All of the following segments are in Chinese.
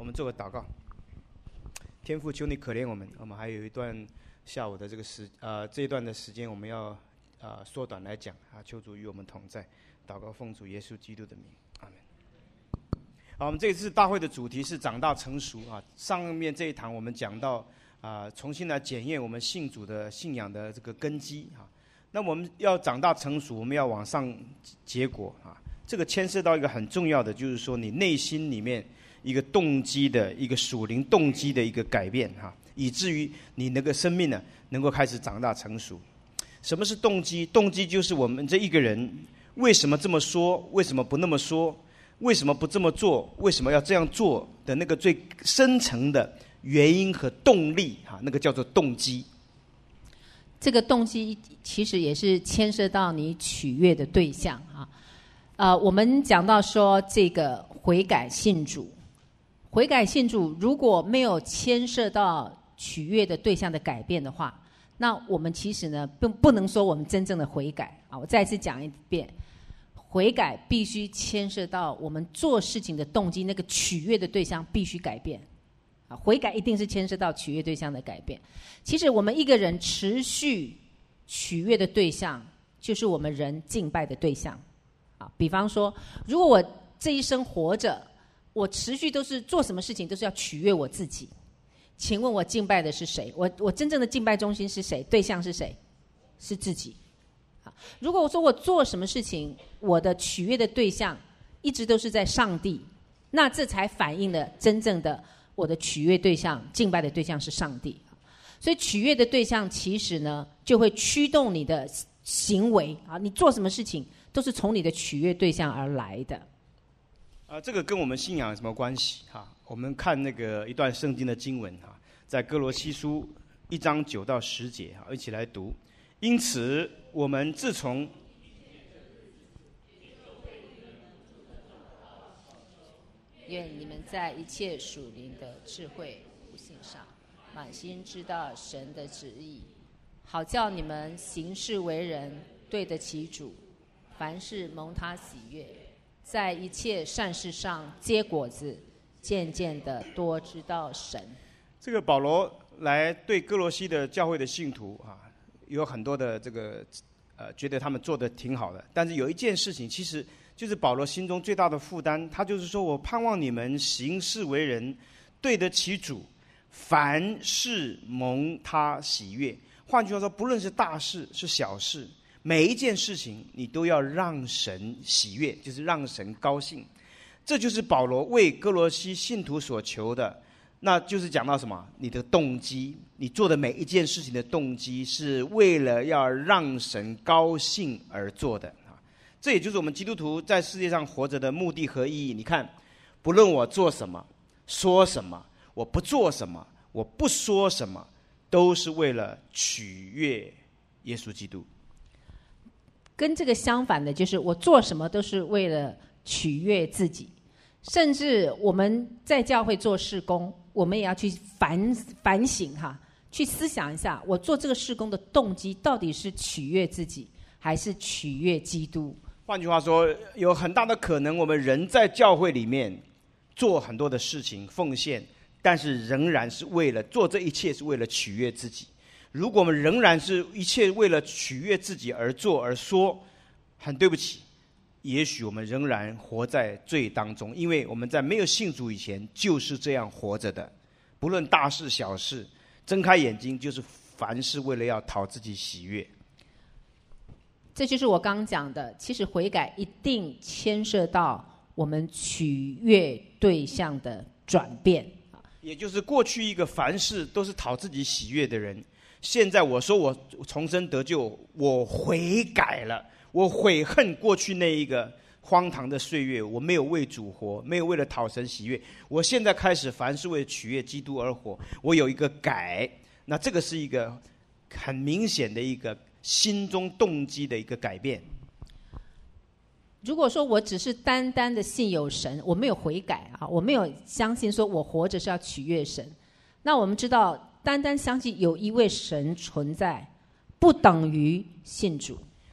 我们做个祷告。天父，求你可怜我们，我们还有一段下午的这一段的时间，我们要缩短来讲啊。求主与我们同在，祷告奉主耶稣基督的名，阿门。好，我们这次大会的主题是长大成熟啊。上面这一堂我们讲到重新来检验我们信主的信仰的这个根基啊。那我们要长大成熟，我们要往上结果啊。这个牵涉到一个很重要的，就是说你内心里面一个动机的一个属灵动机的一个改变哈，以至于你那个生命呢能够开始长大成熟。什么是动机？动机就是我们这一个人为什么这么说，为什么不那么说，为什么不这么做，为什么要这样做的那个最深层的原因和动力哈，那个叫做动机。 这个动机其实也是牵涉到你取悦的对象啊。我们讲到说这个悔改信主，悔改信主如果没有牵涉到取悦的对象的改变的话，那我们其实呢不能说我们真正的悔改啊。我再次讲一遍，悔改必须牵涉到我们做事情的动机，那个取悦的对象必须改变啊。悔改一定是牵涉到取悦对象的改变。其实我们一个人持续取悦的对象，就是我们人敬拜的对象。比方说，如果我这一生活着，我持续都是做什么事情都是要取悦我自己，请问我敬拜的是谁？我真正的敬拜中心是谁？对象是谁？是自己。如果我说我做什么事情，我的取悦的对象一直都是在上帝，那这才反映了真正的我的取悦对象、敬拜的对象是上帝。所以取悦的对象其实呢，就会驱动你的行为啊，你做什么事情都是从你的取悦对象而来的。 这个跟我们信仰有什么关系哈？我们看那个一段圣经的经文哈，在哥罗西书1章9到10节哈，一起来读。因此，我们自从愿你们在一切属灵的智慧悟性上，满心知道神的旨意，好叫你们行事为人对得起主，凡事蒙他喜悦，在一切善事上结果子，渐渐的多知道神。 这个保罗来对哥罗西的教会的信徒啊，有很多的这个觉得他们做得挺好的，但是有一件事情，其实就是保罗心中最大的负担，他就是说我盼望你们行事为人对得起主，凡事蒙他喜悦。换句话说，不论是大事是小事，每一件事情你都要让神喜悦，就是让神高兴。这就是保罗为哥罗西信徒所求的。那就是讲到什么？你的动机，你做的每一件事情的动机是为了要让神高兴而做的。这也就是我们基督徒在世界上活着的目的和意义。你看，不论我做什么说什么，我不做什么我不说什么，都是为了取悦耶稣基督。 跟这个相反的就是我做什么都是为了取悦自己。甚至我们在教会做事工，我们也要去反省哈，去思想一下，我做这个事工的动机到底是取悦自己，还是取悦基督？ 换句话说，有很大的可能，我们人在教会里面做很多的事情奉献，但是仍然是为了做这一切是为了取悦自己。如果我们仍然是一切为了取悦自己而做而说，很对不起，也许我们仍然活在罪当中，因为我们在没有信主以前就是这样活着的。不论大事小事，睁开眼睛就是凡事为了要讨自己喜悦。 这就是我刚讲的，其实悔改一定牵涉到我们取悦对象的转变。 也就是过去一个凡事都是讨自己喜悦的人，现在我说我重生得救，我悔改了，我悔恨过去那一个荒唐的岁月，我没有为主活，没有为了讨神喜悦，我现在开始凡是为了取悦基督而活，我有一个改。那这个是一个很明显的一个心中动机的一个改变。 如果说我只是单单的信有神，我没有悔改啊，我没有相信说我活着是要取悦神，那我们知道单单相信有一位神存在不等于信主。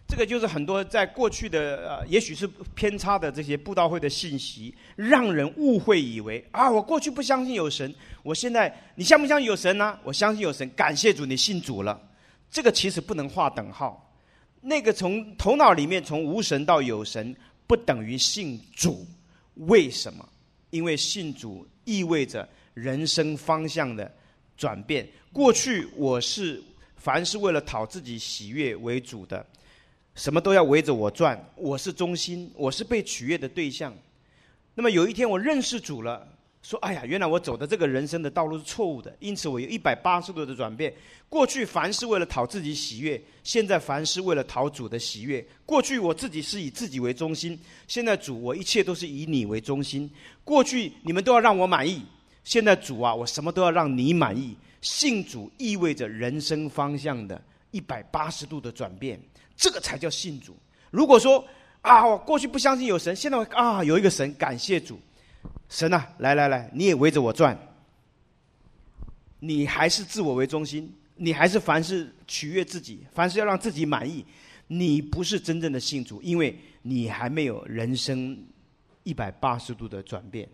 这个就是很多在过去的也许是偏差的这些布道会的信息，让人误会以为我过去不相信有神，我现在你相不相信有神呢？我相信有神，感谢主，你信主了。这个其实不能划等号，那个从头脑里面从无神到有神，不等于信主。为什么？因为信主意味着人生方向的转变。过去我是凡是为了讨自己喜悦为主的，什么都要围着我转，我是中心，我是被取悦的对象。那么有一天我认识主了，说哎呀，原来我走的这个人生的道路是错误的，因此我有180度的转变。过去凡是为了讨自己喜悦，现在凡是为了讨主的喜悦。过去我自己是以自己为中心，现在主，我一切都是以你为中心。过去你们都要让我满意，现在主啊，我什么都要让你满意。信主意味着人生方向的180度的转变，这个才叫信主。如果说我过去不相信有神，现在有一个神，感谢主，神啊，来，你也围着我转，你还是自我为中心，你还是凡事取悦自己，凡事要让自己满意，你不是真正的信主，因为你还没有人生180度的转变。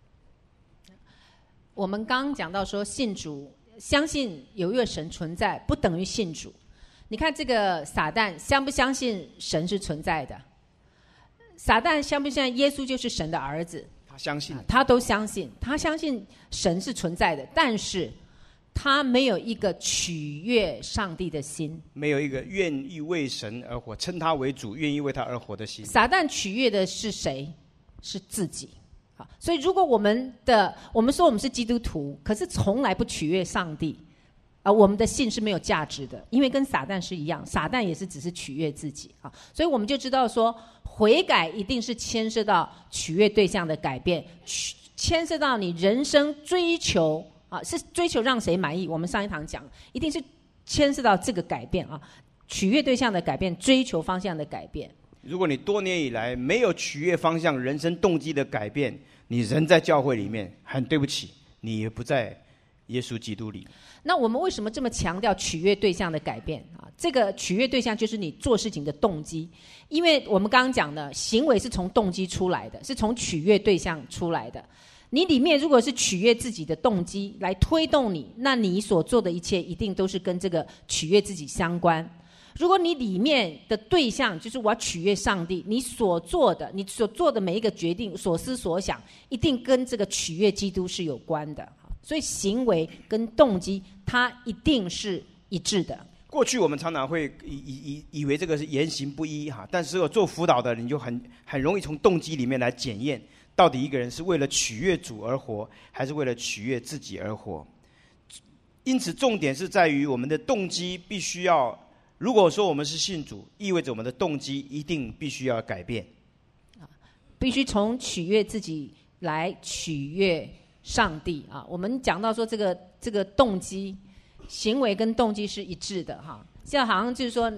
我们刚刚讲到说，信主相信有一个神存在，不等于信主。你看这个撒旦相不相信神是存在的？撒旦相不相信耶稣就是神的儿子？ 他相信， 他都相信，他相信神是存在的，但是他没有一个取悦上帝的心， 没有一个愿意为神而活，称他为主，愿意为他而活的心。 撒旦取悦的是谁？是自己。所以如果我们说我们是基督徒，可是从来不取悦上帝，我们的信是没有价值的，因为跟撒旦是一样，撒旦也是只是取悦自己啊。所以我们就知道说，悔改一定是牵涉到取悦对象的改变，牵涉到你人生追求是追求让谁满意。我们上一堂讲，一定是牵涉到这个改变啊，取悦对象的改变，追求方向的改变。 如果你多年以来没有取悦方向、人生动机的改变，你人在教会里面，很对不起，你也不在耶稣基督里。 那我们为什么这么强调取悦对象的改变啊？这个取悦对象就是你做事情的动机，因为我们刚刚讲的行为是从动机出来的，是从取悦对象出来的。你里面如果是取悦自己的动机来推动你，那你所做的一切一定都是跟这个取悦自己相关。如果你里面的对象就是我要取悦上帝，你所做的每一个决定、所思所想，一定跟这个取悦基督是有关的。所以行为跟动机，它一定是一致的。 过去我们常常会以为这个是言行不一但是做辅导的人就很容易从动机里面来检验，到底一个人是为了取悦主而活，还是为了取悦自己而活。因此重点是在于我们的动机必须要，如果说我们是信主，意味着我们的动机一定必须要改变， 必须从取悦自己来取悦上帝啊。我们讲到说这个动机，行为跟动机是一致的现在好像就是说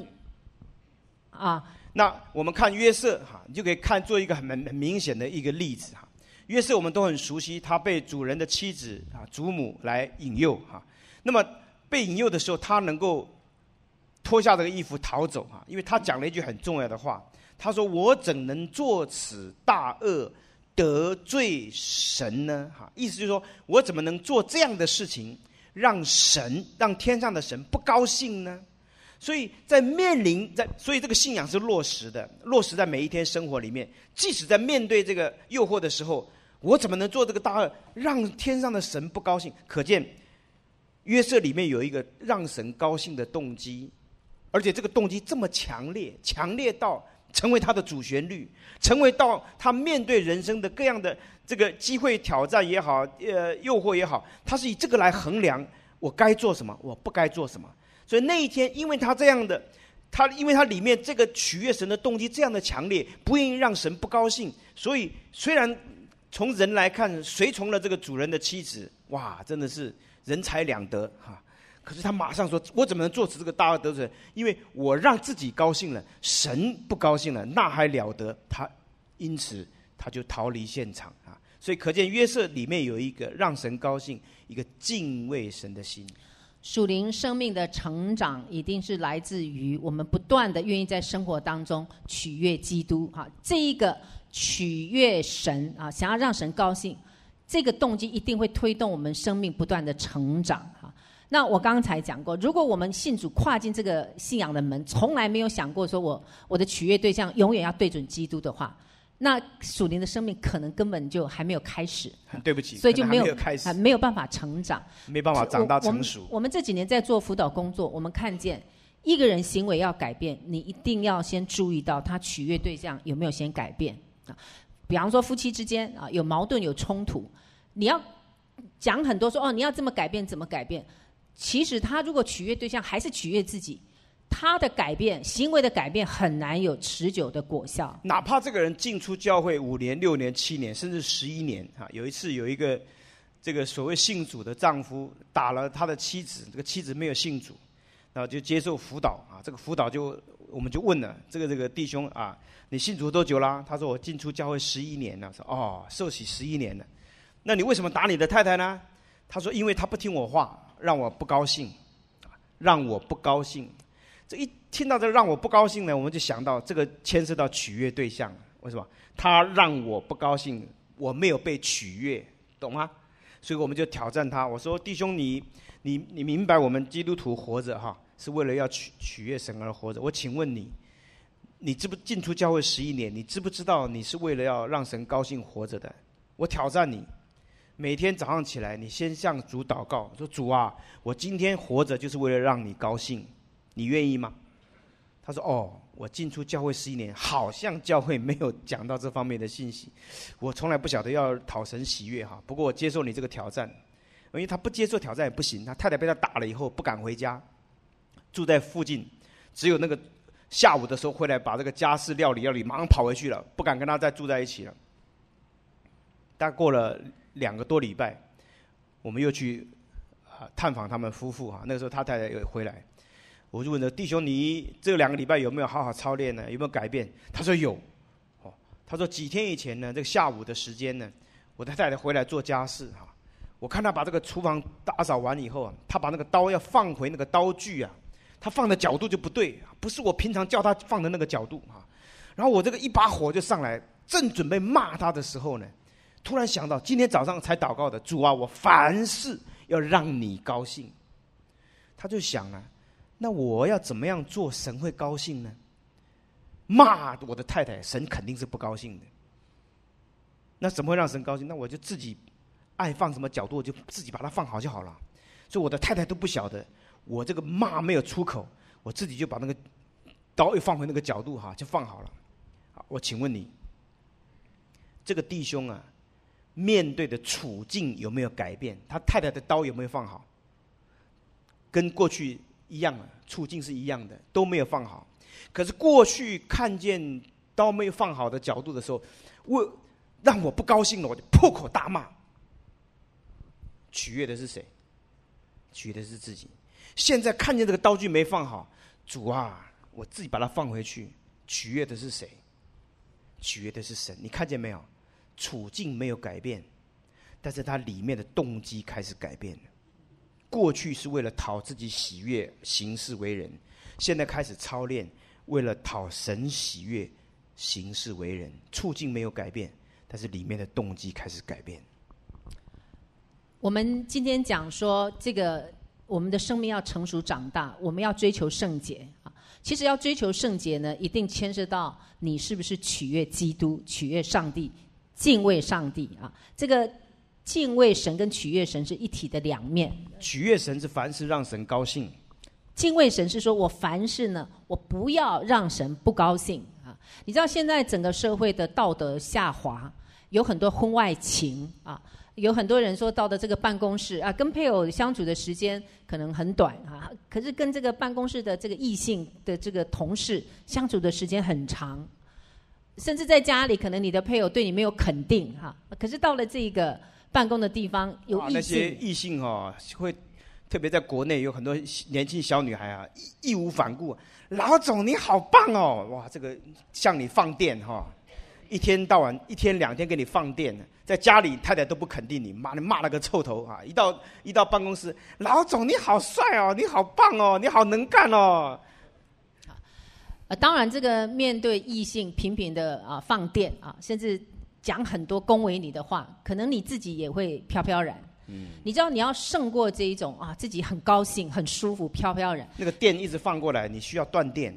那我们看约瑟你就可以做一个很明显的一个例子约瑟我们都很熟悉，他被主人的妻子祖母来引诱那么被引诱的时候，他能够脱下这个衣服逃走因为他讲了一句很重要的话，他说我怎能做此大恶得罪神呢意思就是说，我怎么能做这样的事情让天上的神不高兴呢？所以所以这个信仰是落实在每一天生活里面。即使在面对这个诱惑的时候，我怎么能做这个大恶让天上的神不高兴？可见约瑟里面有一个让神高兴的动机，而且这个动机这么强烈到成为他的主旋律，成为到他面对人生的各样的这个机会挑战也好诱惑也好，他是以这个来衡量我该做什么，我不该做什么。所以那一天，因为他这样的因为他里面这个取悦神的动机这样的强烈，不愿意让神不高兴，所以虽然从人来看随从了这个主人的妻子，哇，真的是人财两得可是他马上说，我怎么能做此这个大恶得罪？因为我让自己高兴了，神不高兴了，那还了得？因此他就逃离现场所以可见约瑟里面有一个让神高兴，一个敬畏神的心。 属灵生命的成长一定是来自于我们不断的愿意在生活当中取悦基督啊，这一个取悦神啊，想要让神高兴，这个动机一定会推动我们生命不断的成长啊。那我刚才讲过，如果我们信主跨进这个信仰的门，从来没有想过说我的取悦对象永远要对准基督的话，那属灵的生命可能根本就还没有开始。 对不起， 所以就没有开始， 没有办法成长， 没办法长大成熟。 我们这几年在做辅导工作，我们看见一个人行为要改变，你一定要先注意到他取悦对象有没有先改变啊。比方说夫妻之间啊有矛盾有冲突，你要讲很多说你要这么改变怎么改变，其实他如果取悦对象还是取悦自己，他的改变行为的改变很难有持久的果效。 哪怕这个人进出教会5年6年7年甚至11年啊，有一次有一个这个所谓信主的丈夫打了他的妻子，这个妻子没有信主，然后就接受辅导啊。这个辅导我们就问了这个弟兄啊，你信主多久啦？他说我进出教会11年了。说受洗11年了。那你为什么打你的太太呢？他说因为他不听我话，让我不高兴，让我不高兴。这一听到这让我不高兴呢，我们就想到这个牵涉到取悦对象。为什么？他让我不高兴，我没有被取悦，懂吗？所以我们就挑战他，我说弟兄你明白我们基督徒活着哈，是为了要取悦神而活着。我请问你知不进出教会11年，你知不知道你是为了要让神高兴活着的？我挑战你，每天早上起来，你先向主祷告，说主啊，我今天活着就是为了让你高兴，你愿意吗？他说我进出教会11年，好像教会没有讲到这方面的信息，我从来不晓得要讨神喜悦哈。不过我接受你这个挑战，因为他不接受挑战也不行，他太太被他打了以后不敢回家，住在附近，只有那个下午的时候回来把这个家事料理马上跑回去了，不敢跟他再住在一起了。大概过了2个多礼拜，我们又去探访他们夫妇那个时候他太太又回来，我就问了弟兄，你这2个礼拜有没有好好操练呢？有没有改变？他说有。他说几天以前呢，这个下午的时间呢，我的太太回来做家事我看他把这个厨房打扫完以后他把那个刀要放回那个刀具他放的角度就不对，不是我平常叫他放的那个角度然后我这个一把火就上来，正准备骂他的时候呢，突然想到今天早上才祷告的主啊，我凡事要让你高兴。他就想那我要怎么样做神会高兴呢？骂我的太太，神肯定是不高兴的。那怎么会让神高兴？那我就自己爱放什么角度，我就自己把它放好就好了。所以我的太太都不晓得，我这个骂没有出口，我自己就把那个刀又放回那个角度就放好了。我请问你，这个弟兄面对的处境有没有改变？他太太的刀有没有放好？跟过去一样处境是一样的，都没有放好。可是过去看见刀没有放好的角度的时候，让我不高兴了，我就破口大骂。取悦的是谁？取悦的是自己。现在看见这个刀具没放好，主啊，我自己把它放回去。取悦的是谁？取悦的是神。你看见没有？处境没有改变，但是他里面的动机开始改变了。过去是为了讨自己喜悦行事为人，现在开始操练为了讨神喜悦行事为人。处境没有改变，但是里面的动机开始改变。 我们今天讲说这个我们的生命要成熟长大，我们要追求圣洁其实要追求圣洁呢，一定牵涉到你是不是取悦基督、取悦上帝、敬畏上帝这个敬畏神跟取悦神是一体的两面。 取悦神是凡事让神高兴， 敬畏神是说我凡事呢，我不要让神不高兴你知道现在整个社会的道德下滑，有很多婚外情有很多人说到的这个办公室跟配偶相处的时间可能很短可是跟这个办公室的这个异性的这个同事相处的时间很长，甚至在家里可能你的配偶对你没有肯定可是到了这个办公的地方有异性， 那些异性会特别在国内有很多年轻小女孩义无反顾，老总你好棒哇，这个向你放电一天到晚1天2天给你放电，在家里太太都不肯定你，骂了个臭头啊！一到办公室，老总你好帅哦，你好棒哦，你好能干哦。 当然，这个面对异性频频的放电啊，甚至讲很多恭维你的话，可能你自己也会飘飘然。你知道你要胜过这一种自己很高兴、很舒服、飘飘然。 那个电一直放过来，你需要断电。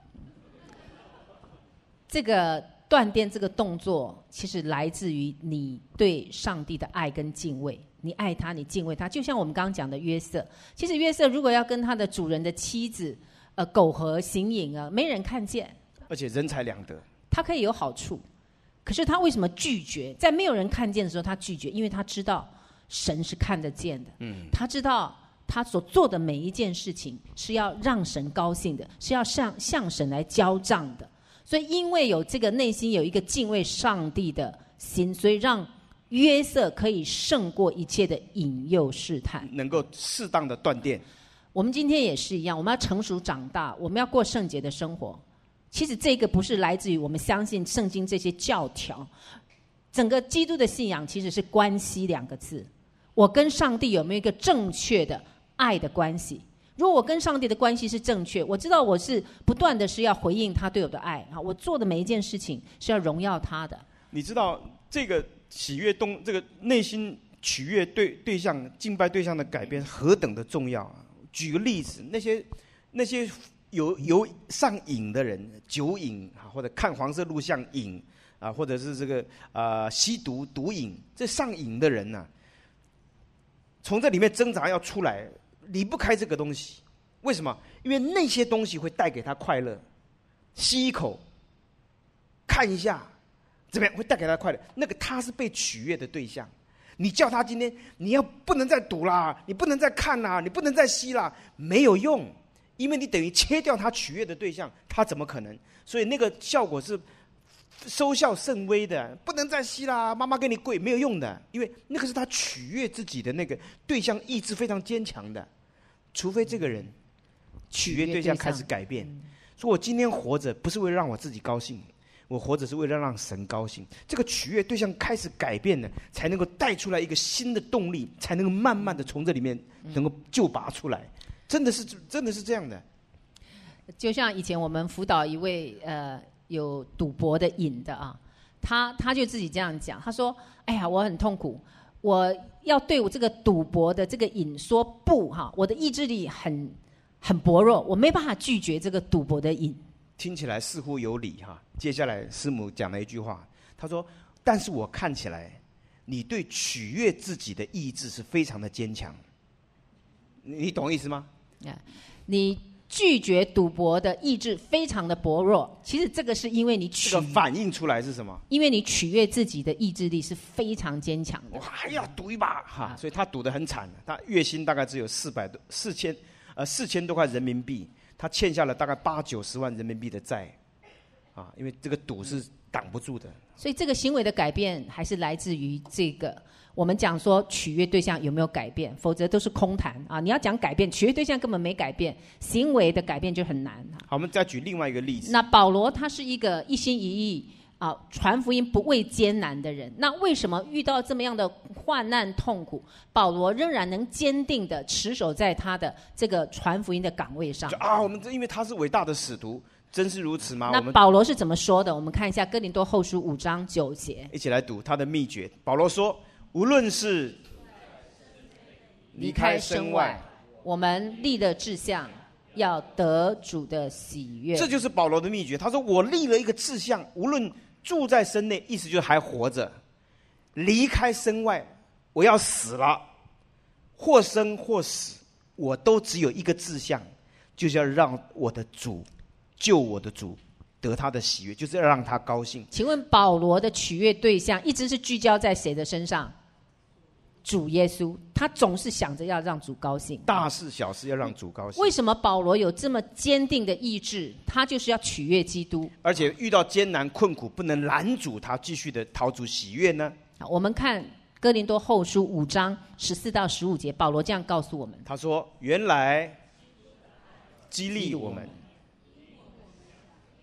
这个断电这个动作，其实来自于你对上帝的爱跟敬畏。你爱他，你敬畏他，就像我们刚刚讲的约瑟。其实约瑟如果要跟他的主人的妻子苟合行淫没人看见， 而且人财两得， 他可以有好处。可是他为什么拒绝？在没有人看见的时候，他拒绝，因为他知道神是看得见的。他知道他所做的每一件事情是要让神高兴的，是要向神来交账的。所以因为有这个内心有一个敬畏上帝的心，所以让约瑟可以胜过一切的引诱试探， 能够适当的断电。 我们今天也是一样，我们要成熟长大，我们要过圣洁的生活。其实这个不是来自于我们相信圣经这些教条，整个基督的信仰其实是关系2个字。我跟上帝有没有一个正确的爱的关系？如果我跟上帝的关系是正确，我知道我是不断的是要回应他对我的爱，我做的每一件事情是要荣耀他的。 你知道这个喜悦这个内心取悦对象、敬拜对象的改变何等的重要啊！举个例子，那些有上瘾的人，酒瘾或者看黄色录像瘾或者是这个吸毒瘾，这上瘾的人从这里面挣扎要出来，离不开这个东西。为什么？因为那些东西会带给他快乐，吸一口，看一下，怎么样会带给他快乐？那个他是被取悦的对象。你叫他今天你要不能再赌啦，你不能再看啦，你不能再吸啦，没有用，因为你等于切掉他取悦的对象，他怎么可能？所以那个效果是收效甚微的，不能再吸啦，妈妈给你跪，没有用的，因为那个是他取悦自己的那个对象，意志非常坚强的。除非这个人取悦对象开始改变，所以我今天活着不是为了让我自己高兴，我活着是为了让神高兴。这个取悦对象开始改变了，才能够带出来一个新的动力，才能够慢慢的从这里面能够救拔出来。真的是这样的。 就像以前我们辅导一位有赌博的瘾的他就自己这样讲，他说：“哎呀，我很痛苦，我要对我这个赌博的这个瘾说不我的意志力很薄弱，我没办法拒绝这个赌博的瘾。” 听起来似乎有理接下来师母讲了一句话，他说：“但是我看起来，你对取悦自己的意志是非常的坚强。”你懂意思吗？ 你拒绝赌博的意志非常的薄弱，其实这个是因为你这个反映出来是什么？ 因为你取悦自己的意志力是非常坚强的。 我还要赌一把所以他赌得很惨，他月薪大概只有4000多块人民币，他欠下了大概80-90万人民币的债因为这个赌是挡不住的。 所以这个行为的改变还是来自于这个。我们讲说取悦对象有没有改变，否则都是空谈你要讲改变，取悦对象根本没改变，行为的改变就很难好，我们再举另外一个例子。 那保罗他是一个一心一意传福音不畏艰难的人，那为什么遇到这么样的患难痛苦，保罗仍然能坚定的持守在他的这个传福音的岗位上？ 我们因为他是伟大的使徒，真是如此吗？ 那保罗是怎么说的？我们看一下哥林多后书5章9节， 一起来读他的秘诀。保罗说：“无论是离开身外， 我们立了志向，要得主的喜悦。” 这就是保罗的秘诀。他说：“我立了一个志向，无论住在身内，意思就是还活着；离开身外，我要死了，或生或死，我都只有一个志向，就是要让我的主救我的主得他的喜悦，就是要让他高兴。” 请问保罗的取悦对象一直是聚焦在谁的身上？主耶稣，他总是想着要让主高兴， 大事小事要让主高兴。 为什么保罗有这么坚定的意志？他就是要取悦基督， 而且遇到艰难困苦不能拦阻他继续的讨主喜悦呢？ 我们看哥林多后书5章14到15节，保罗这样告诉我们， 他说：“原来激励我们，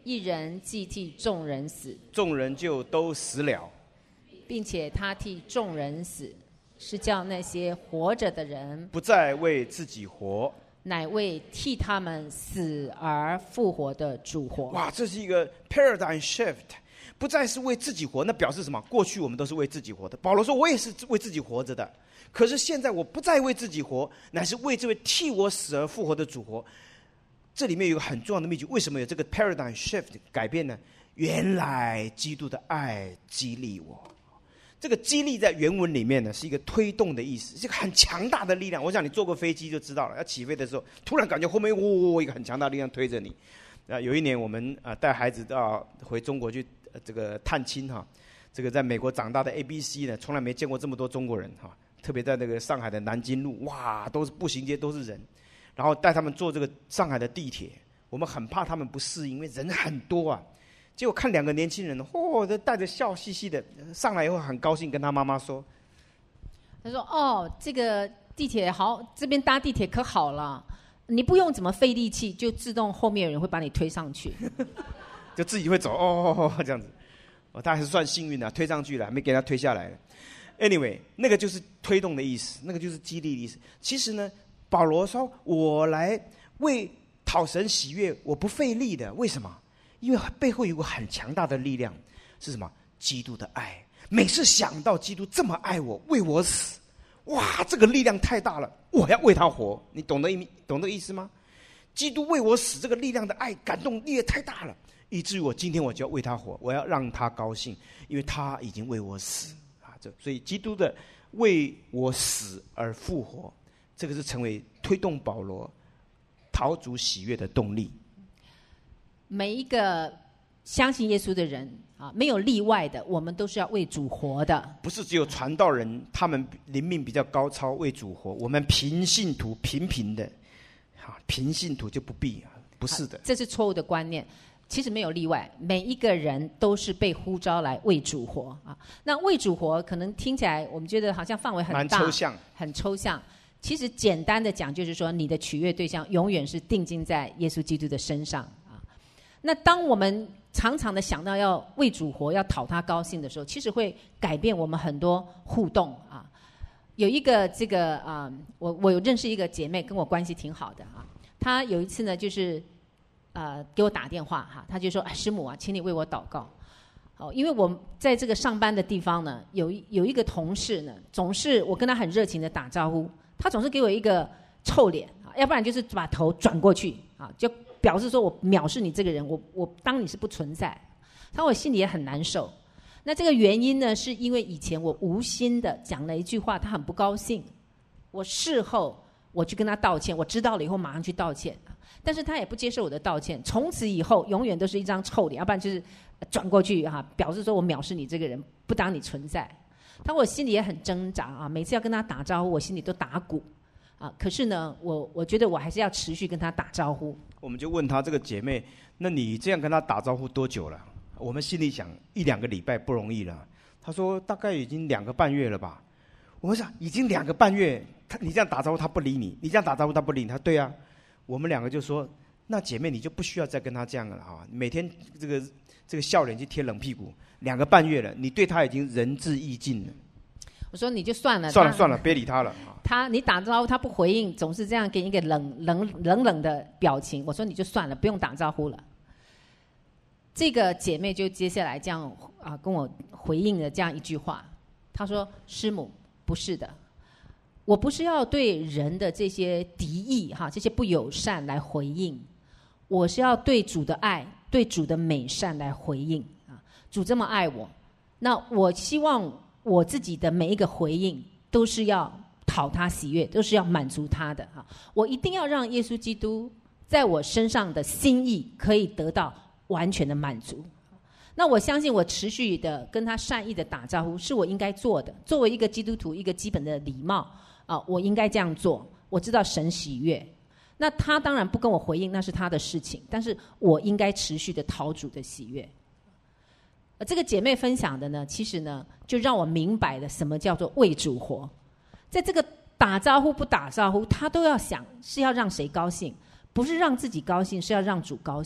一人既替众人死， 众人就都死了， 并且他替众人死，是叫那些活着的人不再为自己活， 乃为替他们死而复活的主活。 哇，这是一个 paradigm shift， 不再是为自己活。那表示什么？过去我们都是为自己活的。保罗说，我也是为自己活着的，可是现在我不再为自己活，乃是为这位替我死而复活的主活。这里面有一个很重要的秘诀，为什么有这个 paradigm shift 改变呢？原来基督的爱激励我。这个激励在原文里面呢，是一个推动的意思，是一个很强大的力量。我想你坐过飞机就知道了，要起飞的时候，突然感觉后面一个很强大的力量推着你。有一年我们带孩子到回中国去这个探亲哈，这个在美国长大的 ABC 呢，从来没见过这么多中国人哈，特别在那个上海的南京路，哇，都是步行街都是人。然后带他们坐这个上海的地铁，我们很怕他们不适应，因为人很多啊。结果看两个年轻人，都带着笑嘻嘻的上来以后，很高兴跟他妈妈说：“ 他说哦，这个地铁好，这边搭地铁可好了，你不用怎么费力气，就自动后面有人会把你推上去， 就自己会走这样子。他还是算幸运的，推上去了，还没给他推下来了。Anyway， 那个就是推动的意思，那个就是激励的意思。其实呢。”保罗说：“我来为讨神喜悦，我不费力的。为什么？因为背后有个很强大的力量，是什么？基督的爱。每次想到基督这么爱我，为我死，哇，这个力量太大了，我要为他活。你懂这个意思吗？基督为我死，这个力量的爱感动力也太大了，以至于我今天我就要为他活，我要让他高兴，因为他已经为我死啊。所以基督的为我死而复活。”这个是成为推动保罗讨主喜悦的动力。 每一个相信耶稣的人啊，没有例外的，我们都是要为主活的。 不是只有传道人，他们灵命比较高超，为主活。我们平信徒平的，平信徒就不必，不是的。 这是错误的观念。其实没有例外，每一个人都是被呼召来为主活啊。那为主活，可能听起来我们觉得好像范围很大， 蛮抽象， 很抽象。其实简单的讲，就是说你的取悦对象永远是定睛在耶稣基督的身上啊。那当我们常常的想到要为主活，要讨他高兴的时候，其实会改变我们很多互动啊。有一个这个我有认识一个姐妹，跟我关系挺好的啊。她有一次呢，就是给我打电话哈，她就说：“师母啊，请你为我祷告。”因为我在这个上班的地方呢，有一个同事呢，总是我跟他很热情的打招呼。他总是给我一个臭脸，要不然就是把头转过去啊，就表示说我藐视你这个人，我当你是不存在。我心里也很难受。那这个原因呢，是因为以前我无心的讲了一句话，他很不高兴。我事后我去跟他道歉，我知道了以后马上去道歉，但是他也不接受我的道歉。从此以后，永远都是一张臭脸，要不然就是转过去表示说我藐视你这个人，不当你存在。我心里也很挣扎啊，每次要跟他打招呼，我心里都打鼓啊。可是呢，我觉得我还是要持续跟他打招呼。 我们就问他这个姐妹，那你这样跟他打招呼多久了？我们心里想1-2个礼拜不容易了。他说大概已经2个半月了吧。我们想已经2个半月，你这样打招呼他不理你，你这样打招呼他不理你。他对啊，我们2个就说，那姐妹你就不需要再跟他这样了啊，每天这个笑脸去贴冷屁股。2个半月了，你对他已经仁至义尽了。 我说你就算了， 算了，别理他了。 你打招呼他不回应，总是这样给你一个冷的表情。我说你就算了，不用打招呼了。这个姐妹就接下来这样跟我回应了这样一句话，她说：“师母，不是的，我不是要对人的这些敌意这些不友善来回应，我是要对主的爱，对主的美善来回应。主这么爱我，那我希望我自己的每一个回应都是要讨他喜悦，都是要满足他的我一定要让耶稣基督在我身上的心意可以得到完全的满足。那我相信我持续的跟他善意的打招呼是我应该做的，作为一个基督徒一个基本的礼貌我应该这样做。我知道神喜悦，那他当然不跟我回应，那是他的事情，但是我应该持续的讨主的喜悦。这个姐妹分享的呢，其实呢就让我明白了什么叫做为主活。在这个打招呼不打招呼，他都要想是要让谁高兴，不是让自己高兴，是要让主高兴。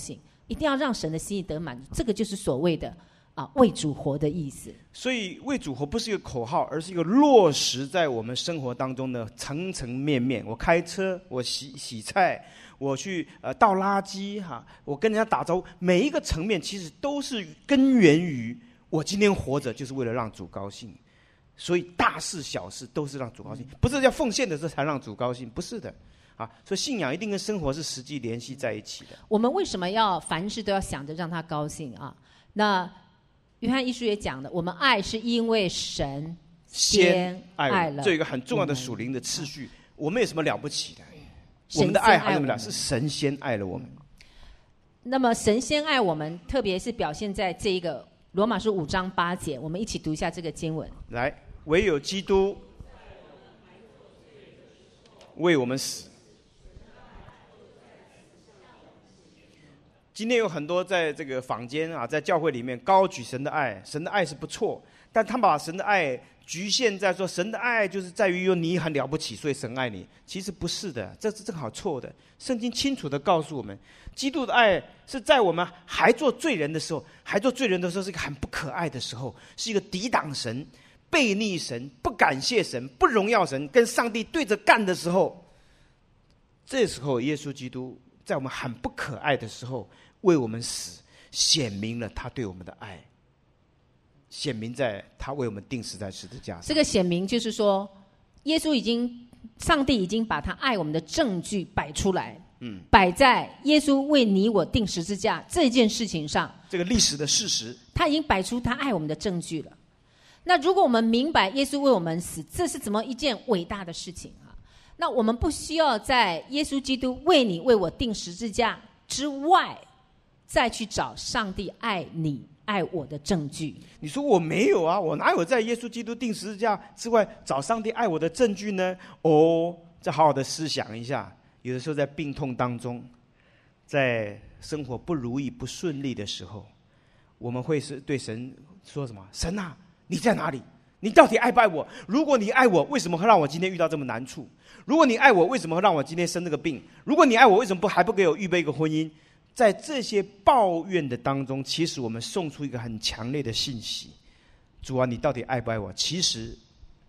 一定要让神的心意得满足，这个就是所谓的为主活的意思。 所以为主活不是一个口号，而是一个落实在我们生活当中的层层面面。我开车，我洗菜，我去倒垃圾我跟人家打招呼，每一个层面其实都是根源于我今天活着就是为了让主高兴。所以大事小事都是让主高兴，不是要奉献的时候才让主高兴，不是的所以信仰一定跟生活是实际联系在一起的。 我们为什么要凡事都要想着让他高兴那约翰一书也讲了，我们爱是因为神先爱了。 这有一个很重要的属灵的次序。我们有什么了不起的？我们的爱还是什么了？是神先爱了我们。 那么神先爱我们，特别是表现在这一个罗马书5章8节，我们一起读一下这个经文。 来，唯有基督为我们死。今天有很多在这个坊间在教会里面高举神的爱，神的爱是不错，但他们把神的爱局限在说神的爱就是在于你很了不起，所以神爱你。其实不是的，这是正好错的。圣经清楚地告诉我们，基督的爱是在我们还做罪人的时候，是一个很不可爱的时候，是一个抵挡神、悖逆神、不感谢神、不荣耀神，跟上帝对着干的时候，这时候耶稣基督在我们很不可爱的时候为我们死，显明了他对我们的爱，显明在他为我们钉死在十字架上。 这个显明就是说，上帝已经把他爱我们的证据摆出来，摆在耶稣为你我钉十字架这件事情上， 这个历史的事实， 他已经摆出他爱我们的证据了。那如果我们明白耶稣为我们死，这是怎么一件伟大的事情那我们不需要在耶稣基督为你为我钉十字架之外，再去找上帝爱你爱我的证据。 你说我没有我哪有在耶稣基督钉十字架之外找上帝爱我的证据呢？再好好的思想一下。有的时候在病痛当中，在生活不如意不顺利的时候，我们会是对神说什么？神你在哪里？你到底爱不爱我？如果你爱我，为什么会让我今天遇到这么难处？如果你爱我，为什么会让我今天生这个病？如果你爱我，为什么还不给我预备一个婚姻？在这些抱怨的当中，其实我们送出一个很强烈的信息：主你到底爱不爱我？其实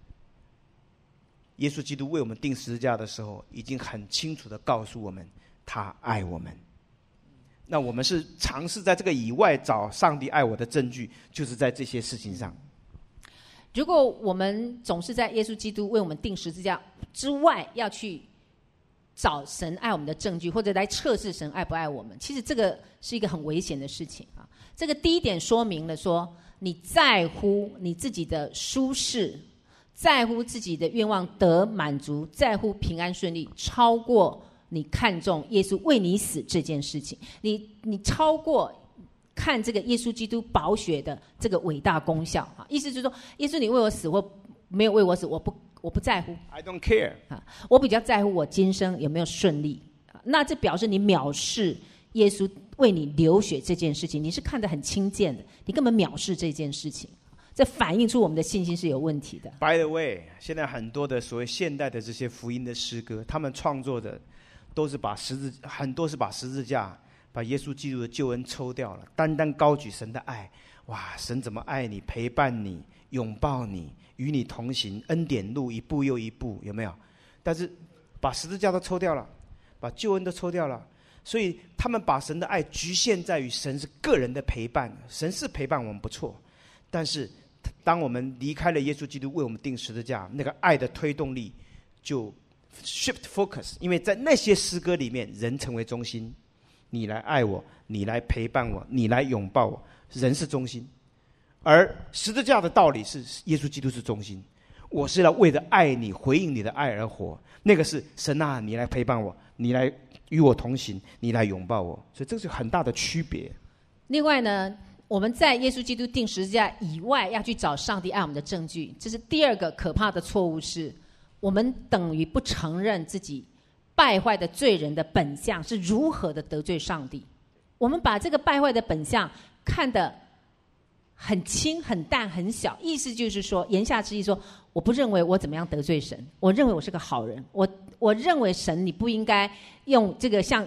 耶稣基督为我们钉十字架的时候，已经很清楚地告诉我们，他爱我们。那我们是尝试在这个以外找上帝爱我的证据，就是在这些事情上。 如果我们总是在耶稣基督为我们钉十字架之外要去找神爱我们的证据，或者来测试神爱不爱我们，其实这个是一个很危险的事情这个第一点说明了说，你在乎你自己的舒适，在乎自己的愿望得满足，在乎平安顺利，超过你看重耶稣为你死这件事情。你超过看这个耶稣基督宝血的这个伟大功效意思就是说，耶稣你为我死或没有为我死，我不在乎 I don't care 我比较在乎我今生有没有顺利那这表示你藐视耶稣为你流血这件事情，你是看得很轻贱的，你根本藐视这件事情，这反映出我们的信心是有问题的。 By the way， 现在很多的所谓现代的这些福音的诗歌，他们创作的都是很多是把十字架把耶稣基督的救恩抽掉了，单单高举神的爱。哇，神怎么爱你，陪伴你，拥抱你，与你同行，恩典路一步又一步，有没有？但是把十字架都抽掉了，把救恩都抽掉了，所以他们把神的爱局限在于神是个人的陪伴。神是陪伴我们不错，但是当我们离开了耶稣基督为我们钉十字架，那个爱的推动力就 shift focus， 因为在那些诗歌里面，人成为中心，你来爱我，你来陪伴我，你来拥抱我，人是中心。而十字架的道理是耶稣基督是中心，我是要为了爱你，回应你的爱而活，那个是神啊，你来陪伴我，你来与我同行，你来拥抱我，所以这是很大的区别。 另外呢，我们在耶稣基督钉十字架以外要去找上帝爱我们的证据，这是第二个可怕的错误，是我们等于不承认自己败坏的罪人的本相是如何的得罪上帝。我们把这个败坏的本相看得很轻很淡很小，意思就是说，言下之意说，我不认为我怎么样得罪神，我认为我是个好人，我认为神你不应该用这个像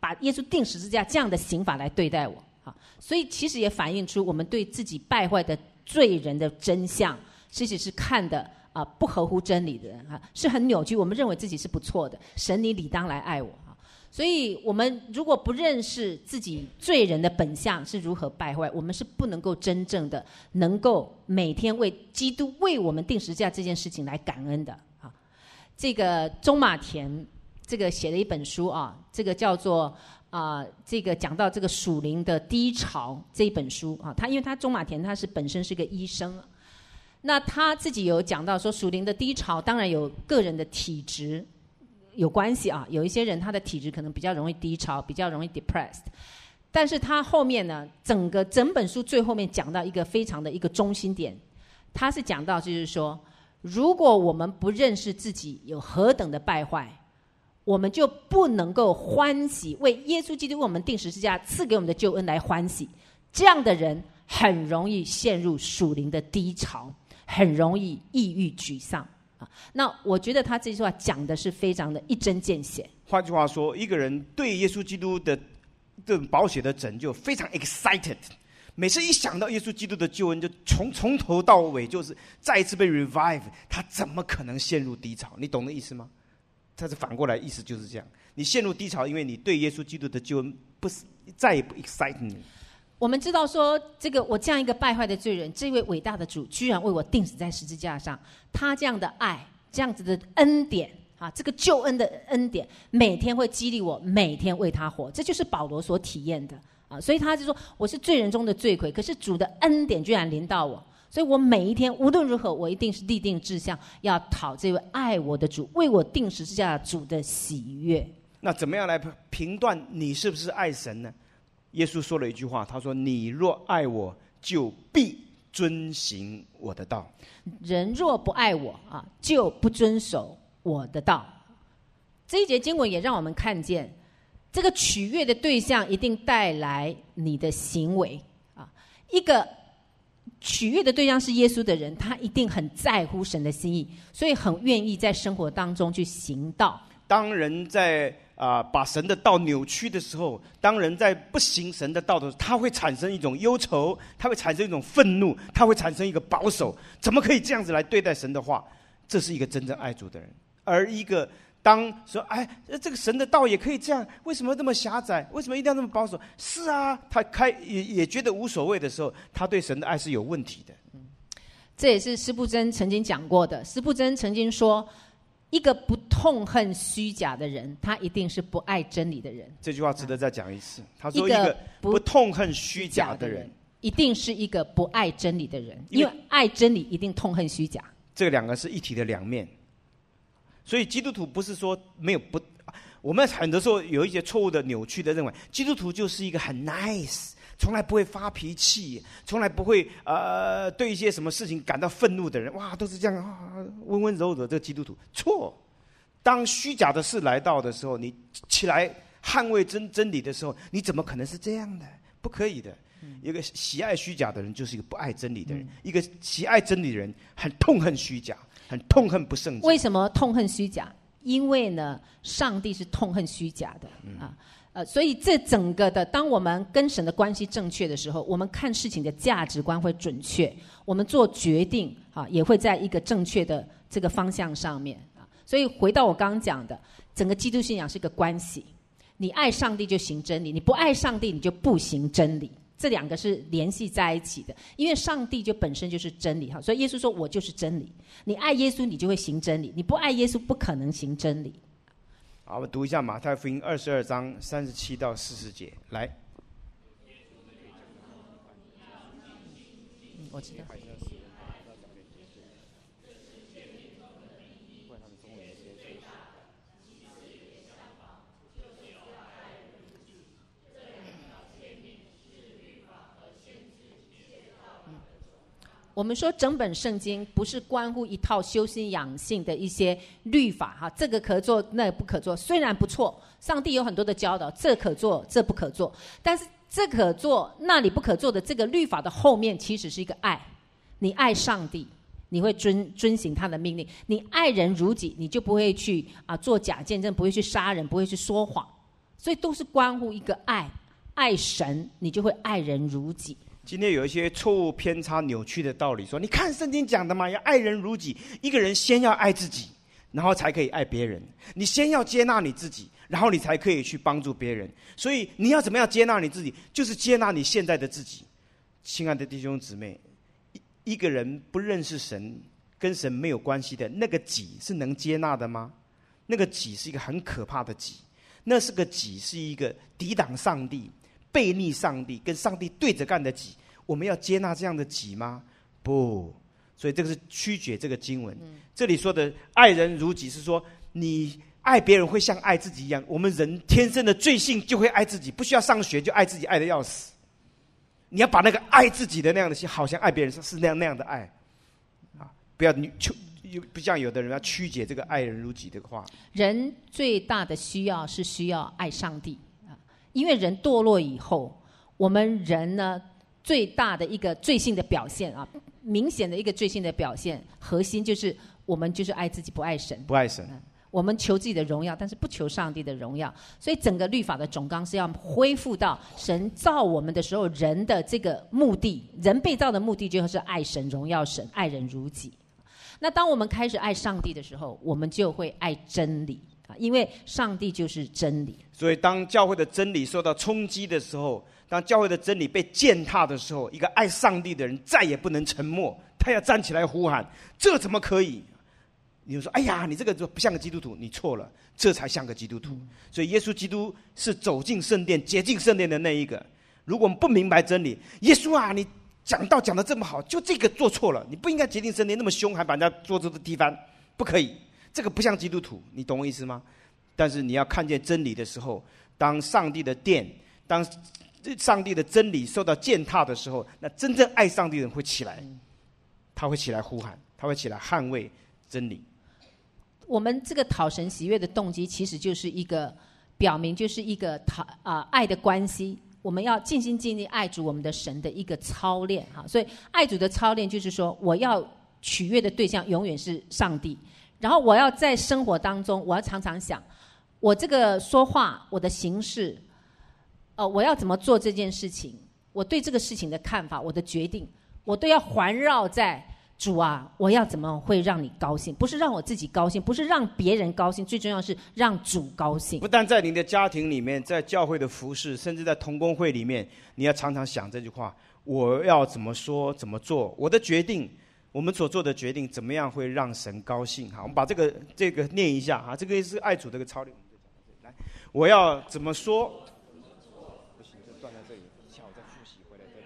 把耶稣钉十字架这样的刑罚来对待我啊。所以其实也反映出我们对自己败坏的罪人的真相，其实是看的不合乎真理的人是很扭曲。我们认为自己是不错的，神你理当来爱我所以我们如果不认识自己罪人的本相是如何败坏，我们是不能够真正的能够每天为基督为我们钉十字架这件事情来感恩的这个中马田这个写了一本书这个叫做这个讲到这个属灵的低潮这一本书他因为他中马田他是本身是个医生那他自己有讲到说属灵的低潮当然有个人的体质有关系有一些人他的体质可能比较容易低潮，比较容易 depressed， 但是他后面呢整本书最后面讲到一个非常的一个中心点，他是讲到就是说如果我们不认识自己有何等的败坏，我们就不能够欢喜为耶稣基督为我们钉十字架赐给我们的救恩来欢喜，这样的人很容易陷入属灵的低潮，很容易抑郁沮丧那我觉得他这句话讲的是非常的一针见血。 换句话说，一个人对耶稣基督的这种宝血的拯救非常 excited， 每次一想到耶稣基督的救恩，就从头到尾就是再一次被 revive， 他怎么可能陷入低潮？你懂的意思吗？他是反过来，意思就是这样。你陷入低潮，因为你对耶稣基督的救恩再也不 excite 你。 我们知道说这个我这样一个败坏的罪人，这位伟大的主居然为我钉死在十字架上，他这样的爱，这样子的恩典这个救恩的恩典每天会激励我每天为他活，这就是保罗所体验的所以他就说我是罪人中的罪魁，可是主的恩典居然临到我，所以我每一天无论如何我一定是立定志向要讨这位爱我的主为我钉十字架的主的喜悦。 那怎么样来评断你是不是爱神呢？耶稣说了一句话，他说你若爱我就必遵行我的道， 人若不爱我就不遵守我的道。这一节经文也让我们看见这个取悦的对象一定带来你的行为一个取悦的对象是耶稣的人，他一定很在乎神的心意，所以很愿意在生活当中去行道。 当人在把神的道扭曲的时候，当人在不行神的道的时候，他会产生一种忧愁，他会产生一种愤怒，他会产生一个保守，怎么可以这样子来对待神的话？这是一个真正爱主的人。而一个当说这个神的道也可以这样，为什么这么狭窄？为什么一定要那么保守？是他也觉得无所谓的时候，他对神的爱是有问题的。 这也是施布真曾经讲过的。施布真曾经说，一个不痛恨虚假的人，他一定是不爱真理的人。 这句话值得再讲一次。他说，一个不痛恨虚假的人， 一定是一个不爱真理的人，因为爱真理一定痛恨虚假。 这两个是一体的两面。所以基督徒不是说没有不，我们很多时候有一些错误的扭曲的认为，基督徒就是一个很 nice， 从来不会发脾气，从来不会对一些什么事情感到愤怒的人，哇，都是这样温温柔柔的。这个基督徒错。当虚假的事来到的时候，你起来捍卫真理的时候，你怎么可能是这样的？不可以的。一个喜爱虚假的人就是一个不爱真理的人，一个喜爱真理的人很痛恨虚假，很痛恨不圣洁。 为什么痛恨虚假？因为呢，上帝是痛恨虚假的所以这整个的，当我们跟神的关系正确的时候，我们看事情的价值观会准确，我们做决定也会在一个正确的这个方向上面所以回到我刚刚讲的，整个基督信仰是一个关系，你爱上帝就行真理，你不爱上帝你就不行真理，这两个是联系在一起的，因为上帝就本身就是真理所以耶稣说我就是真理，你爱耶稣你就会行真理，你不爱耶稣不可能行真理。 好，我们读一下马太福音22章37到40节，来。 我知道。我们说整本圣经不是关乎一套修心养性的一些律法这个可做那不可做，虽然不错，上帝有很多的教导，这可做这不可做，但是这可做那里不可做的这个律法的后面其实是一个爱，你爱上帝你会遵行他的命令，你爱人如己你就不会去做假见证，不会去杀人，不会去说谎， 所以都是关乎一个爱，爱神，你就会爱人如己。 今天有一些错误、偏差、扭曲的道理，说你看圣经讲的嘛，要爱人如己。一个人先要爱自己，然后才可以爱别人。你先要接纳你自己，然后你才可以去帮助别人。所以你要怎么样接纳你自己，就是接纳你现在的自己。亲爱的弟兄姊妹，一个人不认识神，跟神没有关系的那个己是能接纳的吗？那个己是一个很可怕的己，那是个己，是一个抵挡上帝、背逆上帝、跟上帝对着干的己。我们要接纳这样的己吗？不。所以这个是曲解这个经文。这里说的爱人如己，是说你爱别人会像爱自己一样。我们人天生的罪性就会爱自己，不需要上学就爱自己，爱得要死。你要把那个爱自己的那样的心，好像爱别人是那样的爱啊！不要不像有的人要曲解这个爱人如己这个话。 人最大的需要是需要爱上帝啊，因为人堕落以后，我们人呢最大的一个罪性的表现啊，明显的一个罪性的表现，核心就是我们就是爱自己，不爱神， 不爱神。 我们求自己的荣耀，但是不求上帝的荣耀。所以整个律法的总纲是要恢复到神造我们的时候，人的这个目的，人被造的目的就是爱神、荣耀神、爱人如己。那当我们开始爱上帝的时候，我们就会爱真理啊，因为上帝就是真理。 所以当教会的真理受到冲击的时候，当教会的真理被践踏的时候，一个爱上帝的人再也不能沉默，他要站起来呼喊：这怎么可以？你就说：哎呀，你这个就不像个基督徒，你错了，这才像个基督徒。所以耶稣基督是走进圣殿、洁净圣殿的那一个。如果我们不明白真理，耶稣啊，你讲道讲得这么好，就这个做错了，你不应该洁净圣殿，那么凶，还把人家桌子都踢翻，不可以，这个不像基督徒，你懂我意思吗？但是你要看见真理的时候，当上帝的殿，当上帝的真理受到践踏的时候，那真正爱上帝的人会起来，他会起来呼喊，他会起来捍卫真理。 我们这个讨神喜悦的动机，其实就是一个表明，就是一个爱的关系。我们要尽心尽力爱主我们的神的一个操练哈。所以爱主的操练就是说，我要取悦的对象永远是上帝。然后我要在生活当中，我要常常想，我这个说话，我的行事，我要怎么做这件事情，我对这个事情的看法，我的决定，我都要环绕在主啊，我要怎么会让你高兴？不是让我自己高兴，不是让别人高兴，最重要是让主高兴。 不但在您的家庭里面，在教会的服事，甚至在同工会里面，你要常常想这句话：我要怎么说，怎么做？我的决定，我们所做的决定，怎么样会让神高兴？好，我们把这个念一下啊，这个是爱主这个操练。来，我要怎么说？不行，就断在这里，下午再复习回来再讲。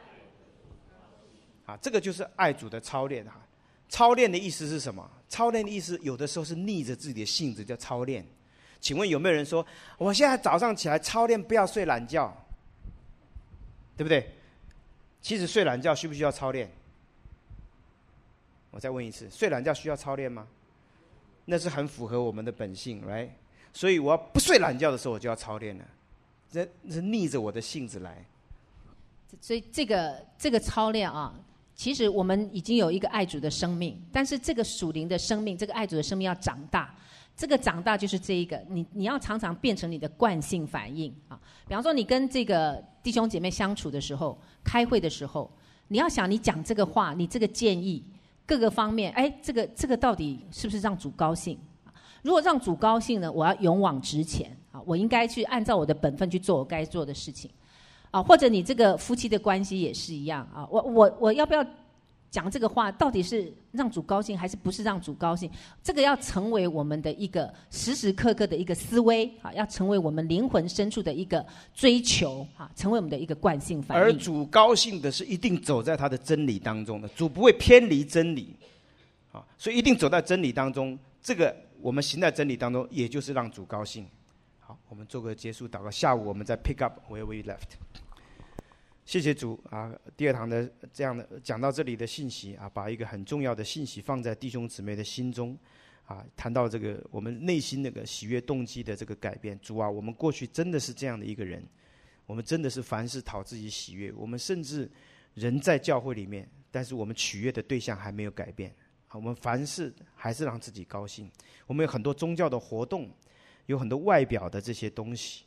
啊，这个就是爱主的操练哈。操练的意思是什么？操练的意思有的时候是逆着自己的性子叫操练。请问有没有人说，我现在早上起来操练不要睡懒觉，对不对？其实睡懒觉需不需要操练？我再问一次，睡懒觉需要操练吗？那是很符合我们的本性 right？ 所以我要不睡懒觉的时候我就要操练了，这是逆着我的性子来。 所以这个操练啊，其实我们已经有一个爱主的生命，但是这个属灵的生命，这个爱主的生命要长大。这个长大就是这一个，你要常常变成你的惯性反应啊。比方说，你跟这个弟兄姐妹相处的时候，开会的时候，你要想你讲这个话，你这个建议各个方面，哎，这个到底是不是让主高兴？如果让主高兴呢，我要勇往直前啊，我应该去按照我的本分去做我该做的事情啊。或者你这个夫妻的关系也是一样啊，我要不要讲这个话，到底是让主高兴还是不是让主高兴？这个要成为我们的一个时时刻刻的一个思维啊，要成为我们灵魂深处的一个追求啊，成为我们的一个惯性反应。 而主高兴的是一定走在他的真理当中的，主不会偏离真理啊，所以一定走在真理当中。这个我们行在真理当中，也就是让主高兴。好，我们做个结束祷告，下午我们再 pick up where we left。谢谢主啊！第二堂的这样的讲到这里的信息啊，把一个很重要的信息放在弟兄姊妹的心中啊，谈到这个我们内心那个喜悦动机的这个改变。主啊，我们过去真的是这样的一个人，我们真的是凡事讨自己喜悦，我们甚至人在教会里面，但是我们取悦的对象还没有改变啊，我们凡事还是让自己高兴。我们有很多宗教的活动，有很多外表的这些东西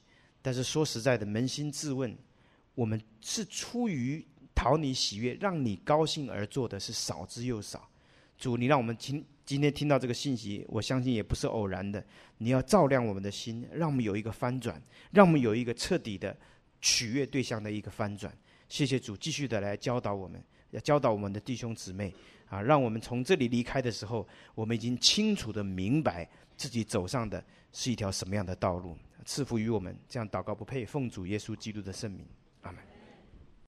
但是说实在的，扪心自问，我们是出于讨你喜悦、让你高兴而做的，是少之又少。主，你让我们今天听到这个信息，我相信也不是偶然的。你要照亮我们的心，让我们有一个翻转，让我们有一个彻底的取悦对象的一个翻转。谢谢主，继续的来教导我们，要教导我们的弟兄姊妹啊，让我们从这里离开的时候，我们已经清楚的明白自己走上的是一条什么样的道路。赐福于我们，这样祷告不配，奉主耶稣基督的圣名，阿们。